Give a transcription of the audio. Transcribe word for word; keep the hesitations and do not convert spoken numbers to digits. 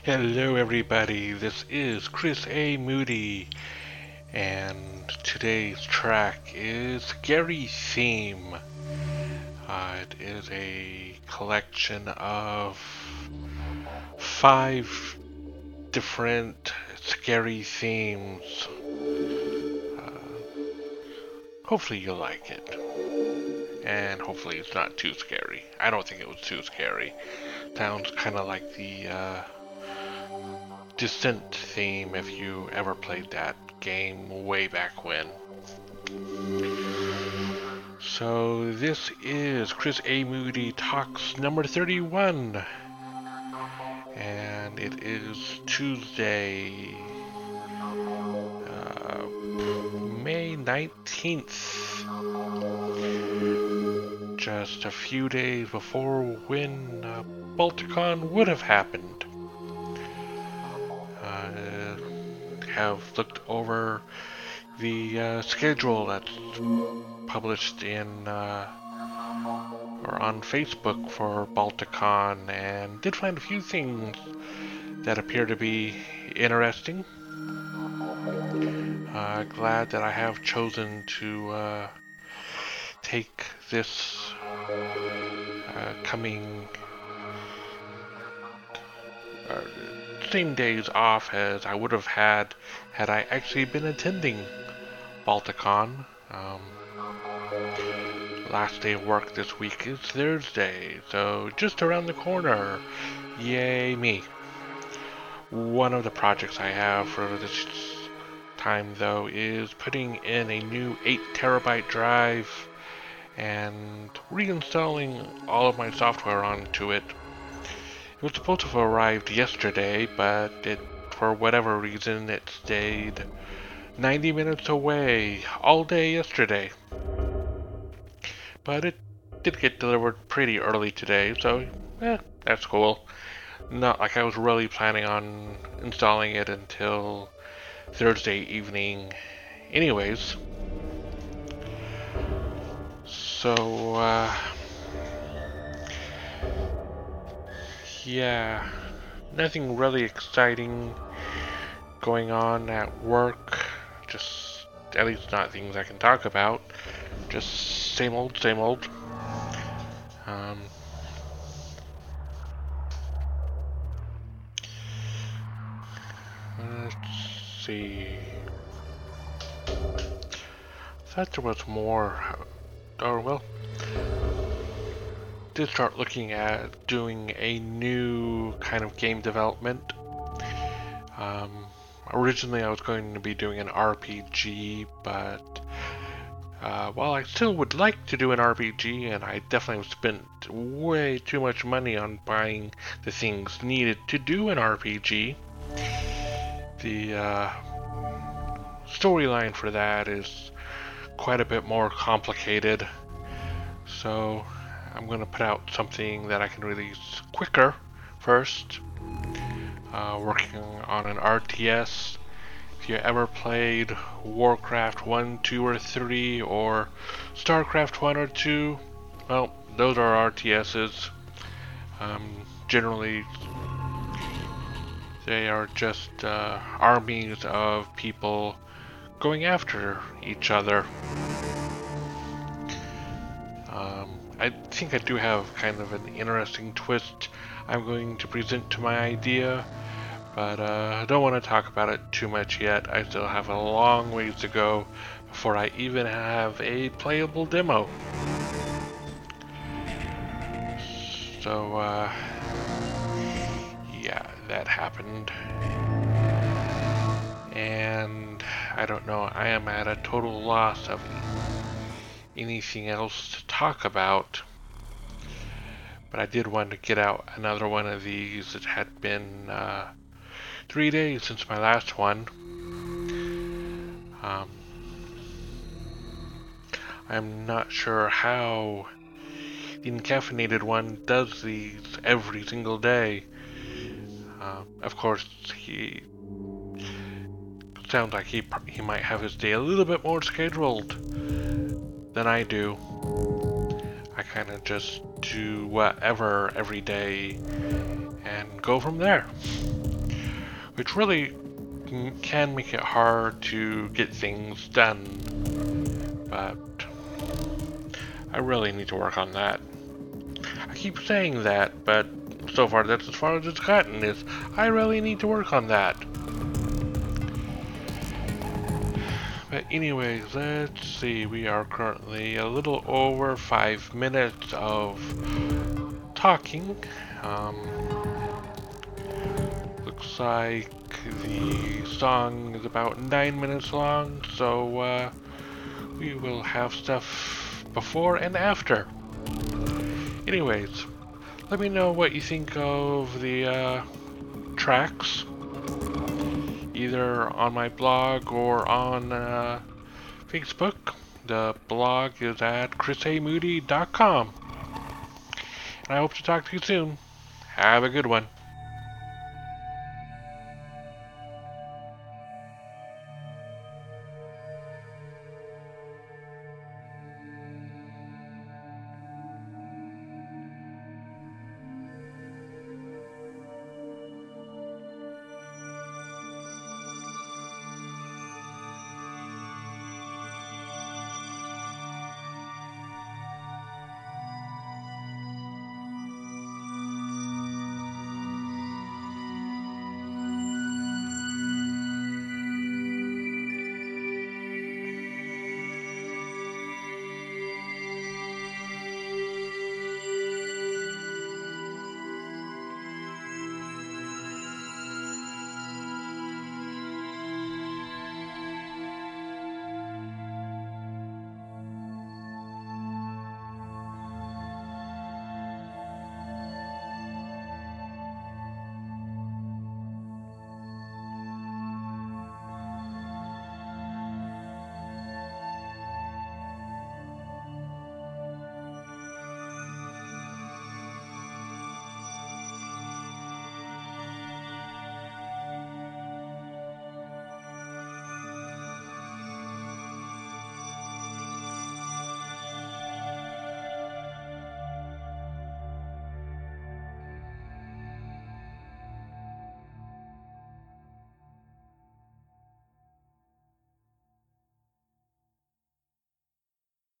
Hello, everybody. This is Chris A. Moody, and today's track is Scary Theme. Uh, it is a collection of five different scary themes. Uh, hopefully, you'll like it, and hopefully, it's not too scary. I don't think it was too scary. Sounds kind of like the uh, Descent theme if you ever played that game way back when. So this is Chris A. Moody Talks number thirty-one, and it is Tuesday, uh, May nineteenth, just a few days before when uh, Balticon would have happened. Uh, have looked over the uh, schedule that's published in uh, or on Facebook for Balticon, and did find a few things that appear to be interesting. Uh, glad that I have chosen to uh, take this uh, coming uh, same days off as I would have had had I actually been attending Balticon. Um, last day of work this week is Thursday, so just around the corner. Yay me. One of the projects I have for this time, though, is putting in a new eight terabyte drive and reinstalling all of my software onto it. It was supposed to have arrived yesterday, but it, for whatever reason, it stayed ninety minutes away all day yesterday. But it did get delivered pretty early today, so eh, that's cool. Not like I was really planning on installing it until Thursday evening anyways. So, uh... yeah, nothing really exciting going on at work. Just, at least not things I can talk about. Just same old, same old. Um, let's see. I thought there was more. Or, well, did start looking at doing a new kind of game development. Um, originally I was going to be doing an R P G, but uh, while I still would like to do an R P G, and I definitely have spent way too much money on buying the things needed to do an R P G, the uh, storyline for that is quite a bit more complicated. So I'm going to put out something that I can release quicker first. Uh, working on an R T S. If you ever played Warcraft one, two, or three, or Starcraft one or two, well, those are R T Ss. Um, generally, they are just uh, armies of people going after each other. Um, I think I do have kind of an interesting twist I'm going to present to my idea, but uh, I don't want to talk about it too much yet. I still have a long ways to go before I even have a playable demo. So, uh, yeah, that happened. And I don't know, I am at a total loss of anything else to talk about. But I did want to get out another one of these. It had been uh, three days since my last one. Um, I'm not sure how the Encaffeinated one does these every single day. Uh, of course, he sounds like he he might have his day a little bit more scheduled than I do. I kind of just do whatever every day and go from there. which really can make it hard to get things done. But I really need to work on that. I keep saying that, but so far that's as far as it's gotten, is I really need to work on that. But anyways, let's see, we are currently a little over five minutes of talking. Um, looks like the song is about nine minutes long, so uh, we will have stuff before and after. Anyways, let me know what you think of the uh, tracks, either on my blog or on uh, Facebook. The blog is at chris a moody dot com. And I hope to talk to you soon. Have a good one.